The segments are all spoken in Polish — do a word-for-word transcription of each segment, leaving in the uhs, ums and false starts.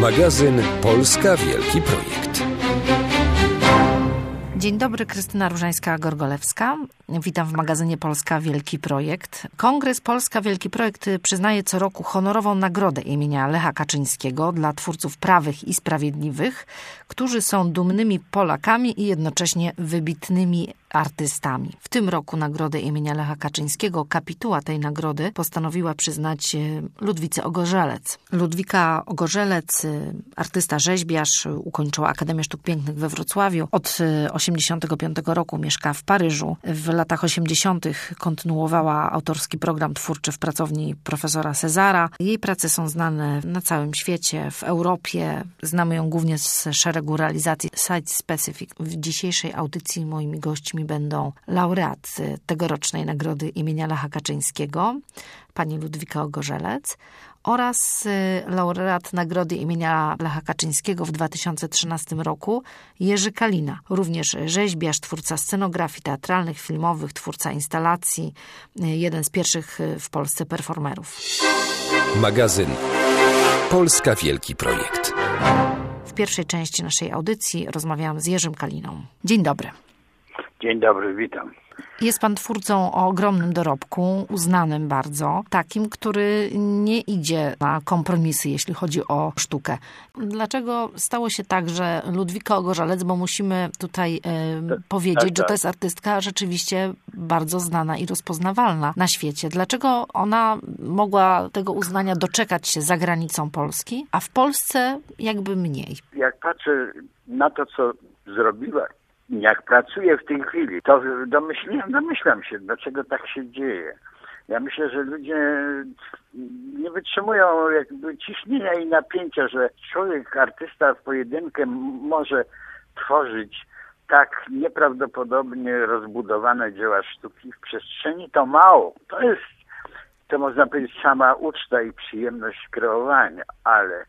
Magazyn Polska Wielki Projekt. Dzień dobry, Krystyna Różańska-Gorgolewska. Witam w magazynie Polska Wielki Projekt. Kongres Polska Wielki Projekt przyznaje co roku honorową nagrodę imienia Lecha Kaczyńskiego dla twórców prawych i sprawiedliwych, którzy są dumnymi Polakami i jednocześnie wybitnymi artystami. W tym roku nagrodę imienia Lecha Kaczyńskiego, kapituła tej nagrody, postanowiła przyznać Ludwice Ogorzelec. Ludwika Ogorzelec, artysta rzeźbiarz, ukończyła Akademię Sztuk Pięknych we Wrocławiu. Od osiemdziesiątego piątego roku mieszka w Paryżu. W latach osiemdziesiątych kontynuowała autorski program twórczy w pracowni profesora Cezara. Jej prace są znane na całym świecie, w Europie. Znamy ją głównie z szeregu realizacji site specific. W dzisiejszej audycji moimi gośćmi będą laureat tegorocznej nagrody imienia Lecha Kaczyńskiego, pani Ludwika Ogorzelec, oraz laureat nagrody imienia Lecha Kaczyńskiego w dwa tysiące trzynastym roku Jerzy Kalina, również rzeźbiarz, twórca scenografii teatralnych, filmowych, twórca instalacji, jeden z pierwszych w Polsce performerów. Magazyn Polska Wielki Projekt. W pierwszej części naszej audycji rozmawiałam z Jerzym Kaliną. Dzień dobry. Dzień dobry, witam. Jest pan twórcą o ogromnym dorobku, uznanym bardzo, takim, który nie idzie na kompromisy, jeśli chodzi o sztukę. Dlaczego stało się tak, że Ludwika Ogorzelec, bo musimy tutaj e, powiedzieć, tak, że to jest artystka rzeczywiście bardzo znana i rozpoznawalna na świecie. Dlaczego ona mogła tego uznania doczekać się za granicą Polski, a w Polsce jakby mniej? Jak patrzę na to, co zrobiła, jak pracuję w tej chwili, to domyślam, domyślam się, dlaczego tak się dzieje. Ja myślę, że ludzie nie wytrzymują jakby ciśnienia i napięcia, że człowiek, artysta w pojedynkę może tworzyć tak nieprawdopodobnie rozbudowane dzieła sztuki w przestrzeni. To mało. To jest, to można powiedzieć, sama uczta i przyjemność kreowania, ale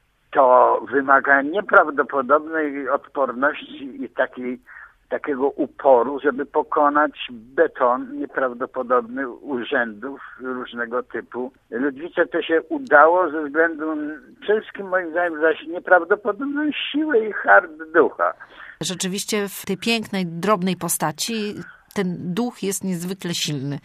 to wymaga nieprawdopodobnej odporności i takiej, takiego uporu, żeby pokonać beton nieprawdopodobnych urzędów różnego typu. Ludwice to się udało ze względu przede wszystkim moim zdaniem zaś nieprawdopodobną siłę i hart ducha. Rzeczywiście w tej pięknej, drobnej postaci ten duch jest niezwykle silny.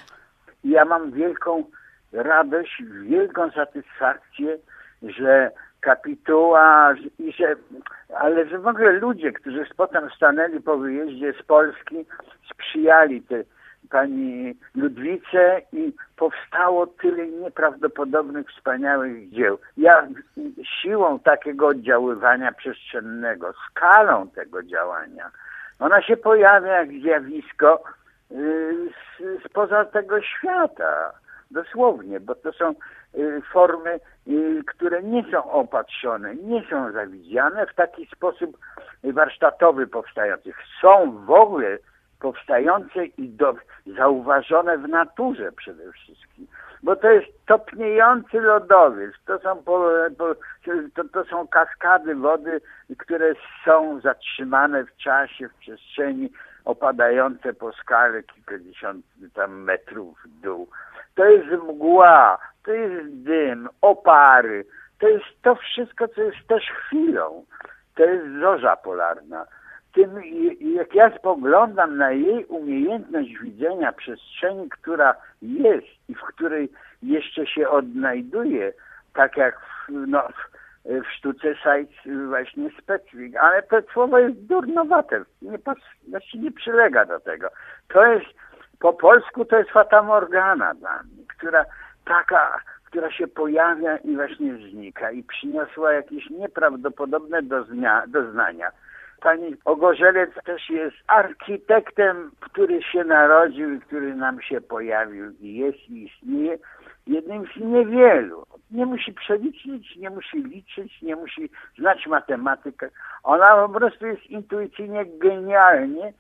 Ja mam wielką radość, wielką satysfakcję, że kapituła, i że, ale że w ogóle ludzie, którzy potem stanęli po wyjeździe z Polski, sprzyjali tej pani Ludwice i powstało tyle nieprawdopodobnych, wspaniałych dzieł. Ja siłą takiego oddziaływania przestrzennego, skalą tego działania, ona się pojawia jak zjawisko yy, spoza tego świata. Dosłownie, bo to są y, formy, y, które nie są opatrzone, nie są zawidziane w taki sposób warsztatowy powstających. Są w ogóle powstające i do, zauważone w naturze przede wszystkim. Bo to jest topniejący lodowiec, to są, po, po, to, to są kaskady wody, które są zatrzymane w czasie, w przestrzeni, opadające po skale kilkadziesiąt tam metrów w dół. To jest mgła, to jest dym, opary, to jest to wszystko, co jest też chwilą. To jest zorza polarna. Tym, jak ja spoglądam na jej umiejętność widzenia przestrzeni, która jest i w której jeszcze się odnajduje, tak jak w, no, w sztuce site właśnie specific, ale to słowo jest durnowate, nie, znaczy nie przylega do tego. To jest po polsku to jest fata morgana dla mnie, która taka, która się pojawia i właśnie znika i przyniosła jakieś nieprawdopodobne doznia, doznania. Pani Ogorzelec też jest architektem, który się narodził i który nam się pojawił i jest i istnieje. Jednym z niewielu. Nie musi przeliczyć, nie musi liczyć, nie musi znać matematykę. Ona po prostu jest intuicyjnie, genialnie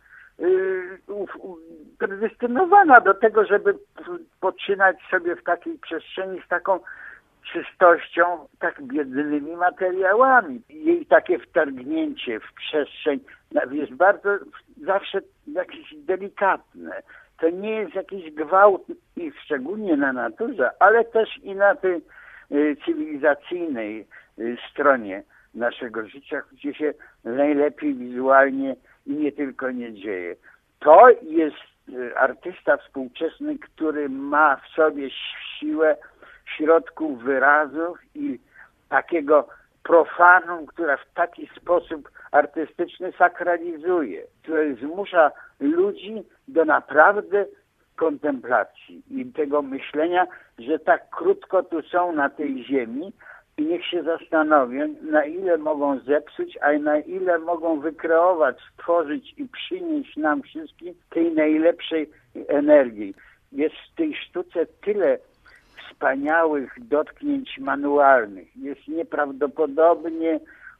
predestynowana do tego, żeby poczynać sobie w takiej przestrzeni z taką czystością, tak biednymi materiałami. Jej takie wtargnięcie w przestrzeń jest bardzo zawsze jakieś delikatne. To nie jest jakiś gwałt, i szczególnie na naturze, ale też i na tej cywilizacyjnej, stronie naszego życia, gdzie się najlepiej wizualnie i nie tylko nie dzieje. To jest artysta współczesny, który ma w sobie siłę środków wyrazów i takiego profanum, która w taki sposób artystyczny sakralizuje, który zmusza ludzi do naprawdę kontemplacji i tego myślenia, że tak krótko tu są na tej ziemi i niech się zastanowią, na ile mogą zepsuć, a na ile mogą wykreować, stworzyć i przynieść nam wszystkim tej najlepszej energii. Jest w tej sztuce tyle wspaniałych dotknięć manualnych. Jest nieprawdopodobnie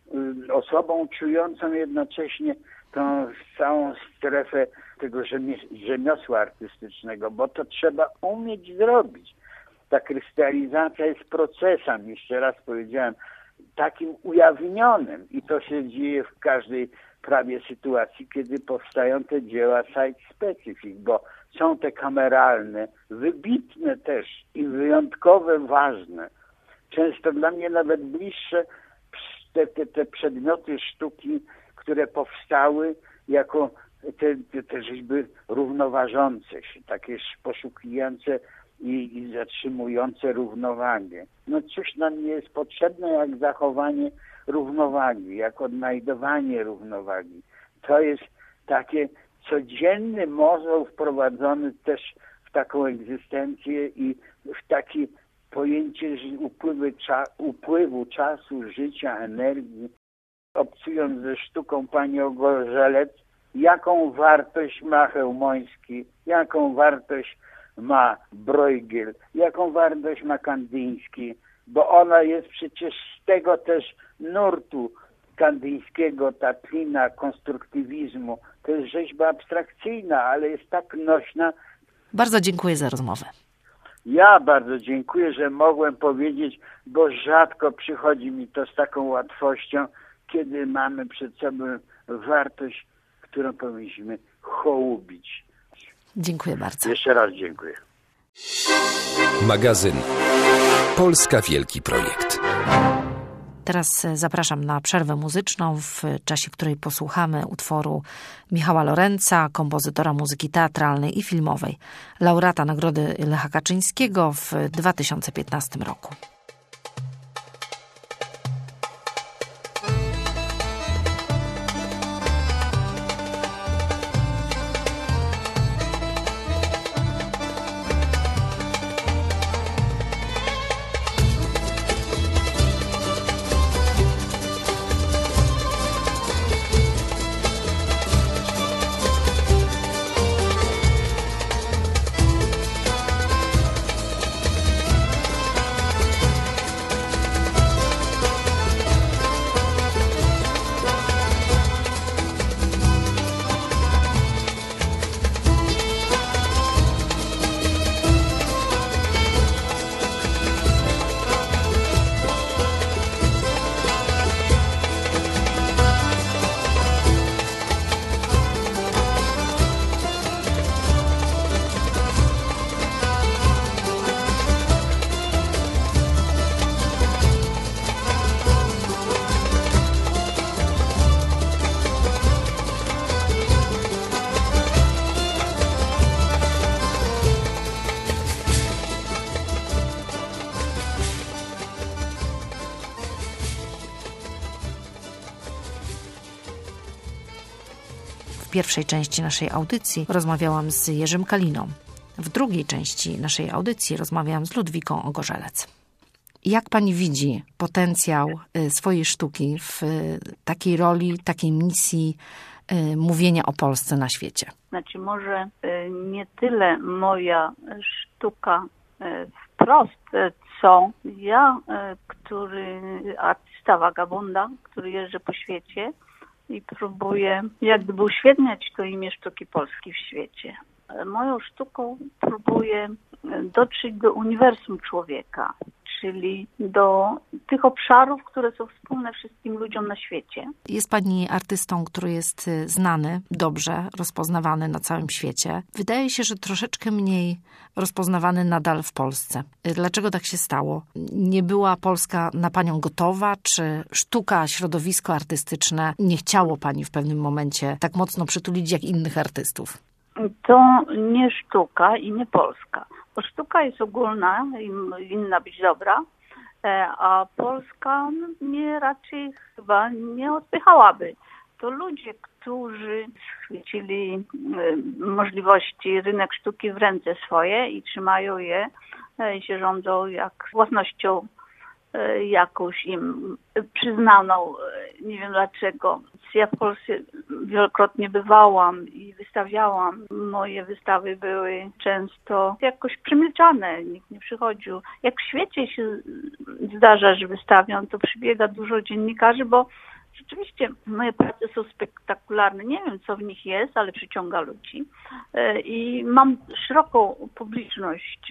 y, osobą czującą jednocześnie tą całą strefę tego rzemiosła artystycznego, bo to trzeba umieć zrobić. Ta krystalizacja jest procesem, jeszcze raz powiedziałem, takim ujawnionym i to się dzieje w każdej prawie sytuacji, kiedy powstają te dzieła site specific, bo są te kameralne, wybitne też i wyjątkowe, ważne. Często dla mnie nawet bliższe te, te, te przedmioty sztuki, które powstały jako te, te, te rzeźby równoważące się, takie poszukujące i, i zatrzymujące równowagę. No cóż nam nie jest potrzebne jak zachowanie równowagi, jak odnajdowanie równowagi. To jest takie codzienny mozoł wprowadzony też w taką egzystencję i w takie pojęcie upływu, cza, upływu czasu, życia, energii. Obcując ze sztuką pani Ogorzelec, jaką wartość ma Chełmoński, jaką wartość ma Bruegel, jaką wartość ma Kandyński, bo ona jest przecież z tego też nurtu kandyńskiego, tatlina, konstruktywizmu. To jest rzeźba abstrakcyjna, ale jest tak nośna. Bardzo dziękuję za rozmowę. Ja bardzo dziękuję, że mogłem powiedzieć, bo rzadko przychodzi mi to z taką łatwością, kiedy mamy przed sobą wartość, którą powinniśmy hołubić. Dziękuję bardzo. Jeszcze raz dziękuję. Magazyn Polska Wielki Projekt. Teraz zapraszam na przerwę muzyczną, w czasie której posłuchamy utworu Michała Lorenza, kompozytora muzyki teatralnej i filmowej, laureata Nagrody Lecha Kaczyńskiego w dwa tysiące piętnastym roku. W pierwszej części naszej audycji rozmawiałam z Jerzym Kaliną. W drugiej części naszej audycji rozmawiałam z Ludwiką Ogorzelec. Jak pani widzi potencjał swojej sztuki w takiej roli, takiej misji mówienia o Polsce na świecie? Znaczy może nie tyle moja sztuka wprost, co ja, który artysta vagabunda, który jeżdżę po świecie i próbuję jak gdyby uświetniać to imię sztuki polskiej w świecie. Moją sztuką próbuję dotrzeć do uniwersum człowieka, czyli do tych obszarów, które są wspólne wszystkim ludziom na świecie. Jest pani artystą, który jest znany, dobrze rozpoznawany na całym świecie. Wydaje się, że troszeczkę mniej rozpoznawany nadal w Polsce. Dlaczego tak się stało? Nie była Polska na panią gotowa? Czy sztuka, środowisko artystyczne nie chciało pani w pewnym momencie tak mocno przytulić jak innych artystów? To nie sztuka i nie Polska. Bo sztuka jest ogólna i winna być dobra, a Polska mnie raczej chyba nie odpychałaby. To ludzie, którzy schwycili możliwości rynek sztuki w ręce swoje i trzymają je i się rządzą jak własnością jakąś im przyznaną, nie wiem dlaczego. Ja w Polsce wielokrotnie bywałam i wystawiałam. Moje wystawy były często jakoś przemilczane, nikt nie przychodził. Jak w świecie się zdarza, że wystawiam, to przybiega dużo dziennikarzy, bo rzeczywiście moje prace są spektakularne. Nie wiem, co w nich jest, ale przyciąga ludzi. I mam szeroką publiczność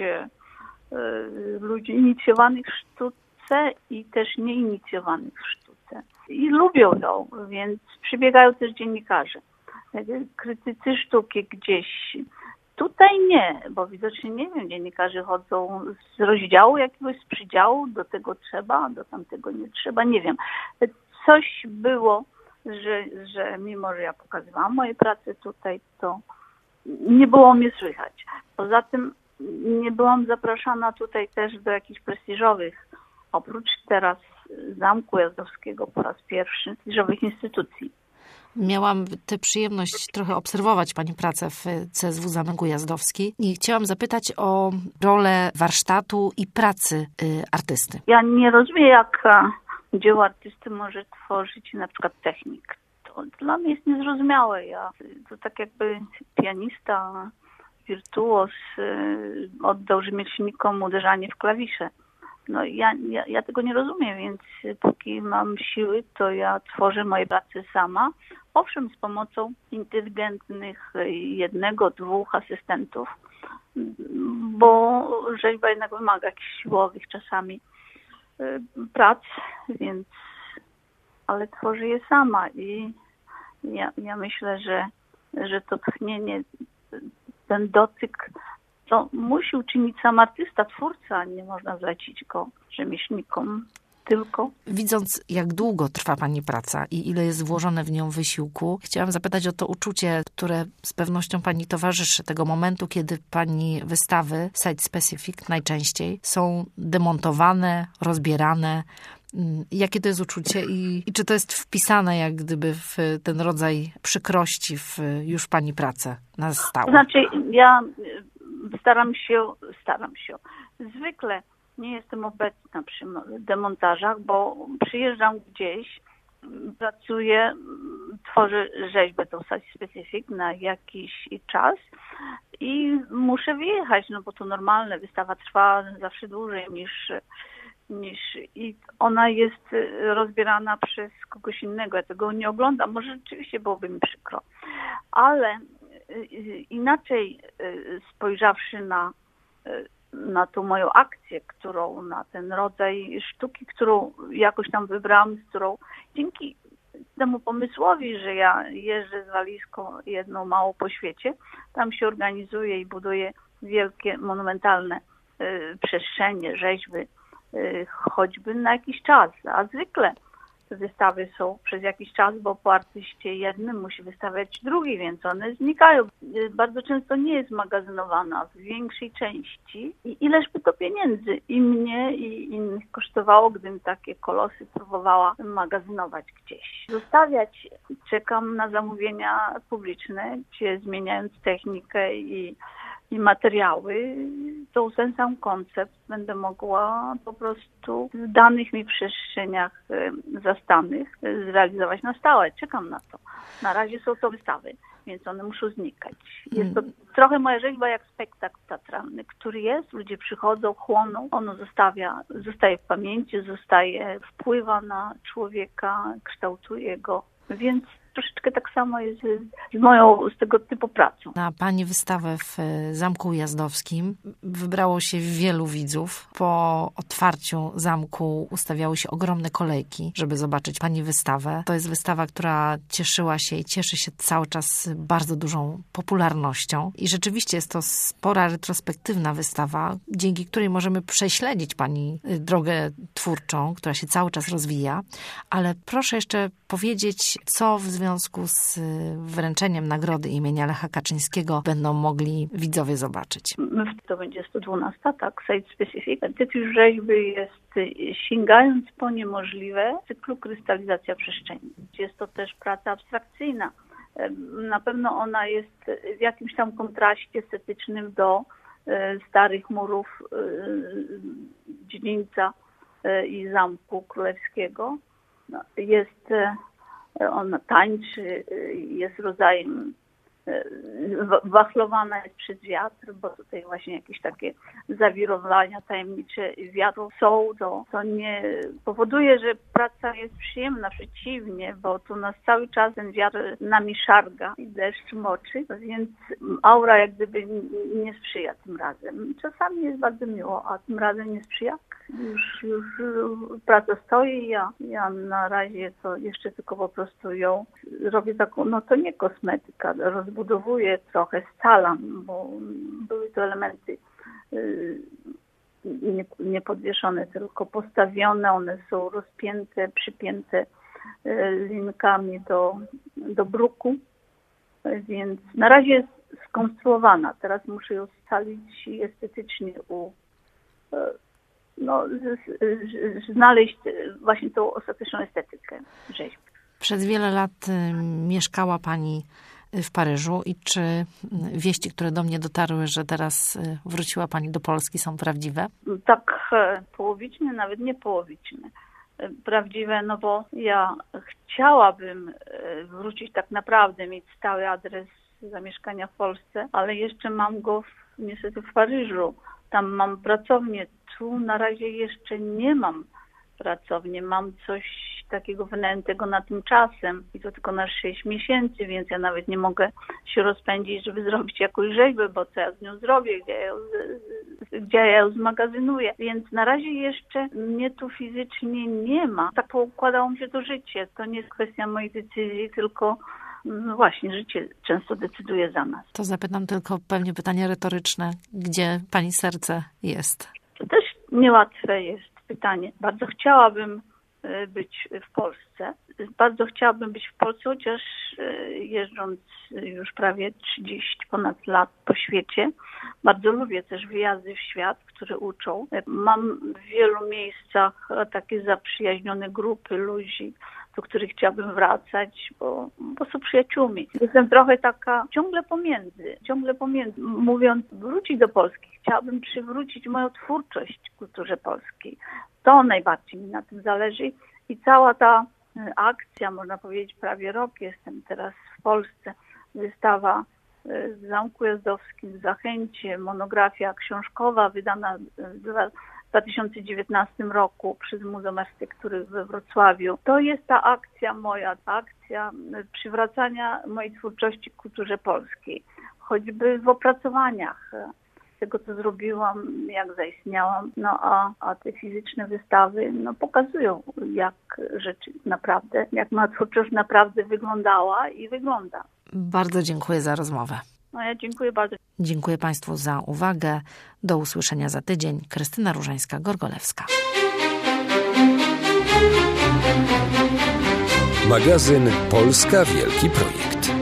ludzi inicjowanych w sztuce i też nieinicjowanych w sztuce. I lubią ją, więc przybiegają też dziennikarze. Krytycy sztuki gdzieś. Tutaj nie, bo widocznie, nie wiem, dziennikarze chodzą z rozdziału jakiegoś, z przydziału, do tego trzeba, do tamtego nie trzeba, nie wiem. Coś było, że, że mimo, że ja pokazywałam moje prace tutaj, to nie było mnie słychać. Poza tym nie byłam zapraszana tutaj też do jakichś prestiżowych, oprócz teraz Zamku Jazdowskiego po raz pierwszy, prestiżowych instytucji. Miałam tę przyjemność trochę obserwować pani pracę w C S W Zamek Ujazdowski i chciałam zapytać o rolę warsztatu i pracy artysty. Ja nie rozumiem, jak dzieło artysty może tworzyć na przykład technik. To dla mnie jest niezrozumiałe. Ja, to tak jakby pianista, wirtuoz oddał rzemieślnikom uderzanie w klawisze. No ja, ja, ja tego nie rozumiem, więc póki mam siły, to ja tworzę moje prace sama. Owszem, z pomocą inteligentnych jednego, dwóch asystentów, bo rzeźba jednak wymaga jakichś siłowych czasami prac, więc ale tworzę je sama i ja, ja myślę, że, że to tchnienie, ten dotyk to musi uczynić sam artysta, twórca, nie można zlecić go rzemieślnikom tylko. Widząc, jak długo trwa pani praca i ile jest włożone w nią wysiłku, chciałam zapytać o to uczucie, które z pewnością pani towarzyszy, tego momentu, kiedy pani wystawy, site specific najczęściej, są demontowane, rozbierane. Jakie to jest uczucie i, i czy to jest wpisane jak gdyby w ten rodzaj przykrości w już pani pracę na stałe? Znaczy, ja staram się, staram się. Zwykle nie jestem obecna przy demontażach, bo przyjeżdżam gdzieś, pracuję, tworzę rzeźbę, tą site specific na jakiś czas i muszę wyjechać, no bo to normalne, wystawa trwa zawsze dłużej niż, niż i ona jest rozbierana przez kogoś innego. Ja tego nie oglądam, może rzeczywiście byłoby mi przykro, ale inaczej spojrzawszy na na tą moją akcję, którą, na ten rodzaj sztuki, którą jakoś tam wybrałam, z którą dzięki temu pomysłowi, że ja jeżdżę z walizką jedną mało po świecie, tam się organizuje i buduje wielkie, monumentalne y, przestrzenie, rzeźby, y, choćby na jakiś czas, a zwykle te wystawy są przez jakiś czas, bo po artyście jednym musi wystawiać drugi, więc one znikają. Bardzo często nie jest magazynowana w większej części. I ileż by to pieniędzy i mnie, i innych kosztowało, gdybym takie kolosy próbowała magazynować gdzieś. Zostawiać, czekam na zamówienia publiczne, gdzie zmieniając technikę i i materiały, tą ten sam koncept będę mogła po prostu w danych mi przestrzeniach zastanych zrealizować na stałe. Czekam na to. Na razie są to wystawy, więc one muszą znikać. Jest to trochę moja rzeźba jak spektakl teatralny, który jest, ludzie przychodzą, chłoną, ono zostawia, zostaje w pamięci, zostaje, wpływa na człowieka, kształtuje go, więc troszeczkę tak samo jest z moją, z tego typu pracą. Na pani wystawę w Zamku Ujazdowskim wybrało się wielu widzów. Po otwarciu zamku ustawiały się ogromne kolejki, żeby zobaczyć pani wystawę. To jest wystawa, która cieszyła się i cieszy się cały czas bardzo dużą popularnością. I rzeczywiście jest to spora retrospektywna wystawa, dzięki której możemy prześledzić pani drogę twórczą, która się cały czas rozwija. Ale proszę jeszcze powiedzieć, co w związku z wręczeniem nagrody imienia Lecha Kaczyńskiego będą mogli widzowie zobaczyć. To będzie sto dwunasta, tak, site specific. Tytuł rzeźby jest Sięgając po niemożliwe, w cyklu Krystalizacja przestrzeni. Jest to też praca abstrakcyjna. Na pewno ona jest w jakimś tam kontraście estetycznym do starych murów dziedzińca i Zamku Królewskiego. Jest, ona tańczy, jest rodzajem wachlowana jest przez wiatr, bo tutaj właśnie jakieś takie zawirowania tajemnicze wiatru są, to, to nie powoduje, że praca jest przyjemna, przeciwnie, bo tu nas cały czas ten wiatr nami szarga i deszcz moczy, więc aura jak gdyby nie sprzyja tym razem. Czasami jest bardzo miło, a tym razem nie sprzyja. Już, już praca stoi, ja, ja na razie to jeszcze tylko po prostu ją robię taką, no to nie kosmetyka, rozbudowuję trochę, scalam, bo były to elementy y, nie, nie podwieszone, tylko postawione, one są rozpięte, przypięte y, linkami do, do bruku, więc na razie jest skonstruowana, teraz muszę ją scalić i estetycznie u y, no, z, z, znaleźć właśnie tą ostateczną estetykę rzeźby. Przez wiele lat y, mieszkała pani w Paryżu i czy wieści, które do mnie dotarły, że teraz y, wróciła pani do Polski, są prawdziwe? Tak połowiczne, nawet nie połowiczne. Prawdziwe, no bo ja chciałabym wrócić tak naprawdę, mieć stały adres zamieszkania w Polsce, ale jeszcze mam go w, niestety w Paryżu. Tam mam pracownię, tu na razie jeszcze nie mam pracownię, mam coś takiego wynajętego na tymczasem i to tylko na sześć miesięcy, więc ja nawet nie mogę się rozpędzić, żeby zrobić jakąś rzeźbę, bo co ja z nią zrobię, gdzie ja ją, gdzie ja ją zmagazynuję. Więc na razie jeszcze mnie tu fizycznie nie ma. Tak poukładało mi się to życie. To nie jest kwestia mojej decyzji, tylko no właśnie, życie często decyduje za nas. To zapytam tylko pewnie pytanie retoryczne. Gdzie pani serce jest? To też niełatwe jest pytanie. Bardzo chciałabym być w Polsce. Bardzo chciałabym być w Polsce, chociaż jeżdżąc już prawie trzydzieści ponad lat po świecie, bardzo lubię też wyjazdy w świat, które uczą. Mam w wielu miejscach takie zaprzyjaźnione grupy ludzi, do których chciałabym wracać, bo, bo są przyjaciółmi. Jestem trochę taka ciągle pomiędzy, ciągle pomiędzy. Mówiąc, wrócić do Polski, chciałabym przywrócić moją twórczość kulturze polskiej. To najbardziej mi na tym zależy i cała ta akcja, można powiedzieć prawie rok jestem teraz w Polsce, wystawa w Zamku Ujazdowskim, w Zachęcie, monografia książkowa wydana w dwa tysiące dziewiętnastym roku przez Muzeum Architektury we Wrocławiu. To jest ta akcja moja, ta akcja przywracania mojej twórczości w kulturze polskiej. Choćby w opracowaniach tego, co zrobiłam, jak zaistniałam, no a, a te fizyczne wystawy no, pokazują, jak rzeczy naprawdę, jak moja twórczość naprawdę wyglądała i wygląda. Bardzo dziękuję za rozmowę. No ja dziękuję bardzo. Dziękuję Państwu za uwagę. Do usłyszenia za tydzień. Krystyna Różańska-Gorgolewska. Magazyn Polska Wielki Projekt.